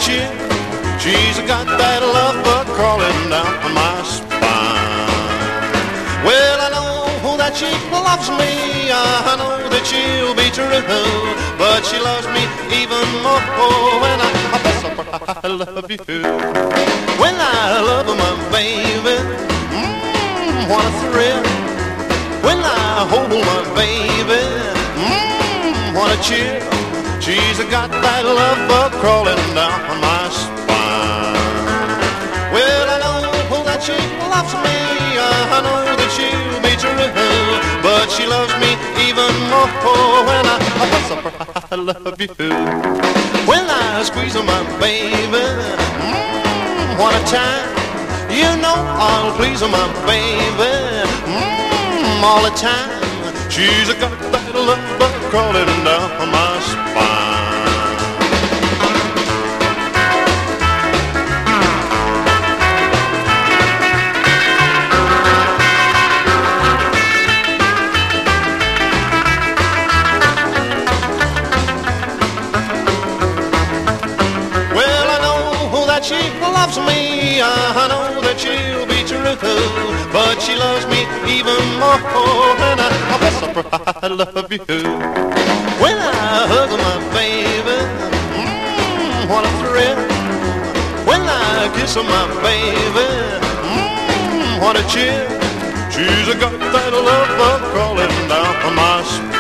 chill. She's got that love bug crawling down my spine. Well, I know that she loves me, I know that she'll be true, but she loves me even more when I bless her, I love you. When I love my baby, what a thrill. When I hold my baby, what a chill. She's got that love bug crawling down my spine. Well, I know that she loves me, I know that she'll be true, but she loves me even more when I bless her, I love you. When I squeeze my baby, what a time. You know I'll please my baby, all the time. She's got that love bug crawling down my spine. Well, I know that she loves me, I know that she'll be true, but she loves me even more when I bless her, I love you. When I hug my baby, what a thrill. When I kiss my baby, what a chill. She's got that love bug crawling down my spine.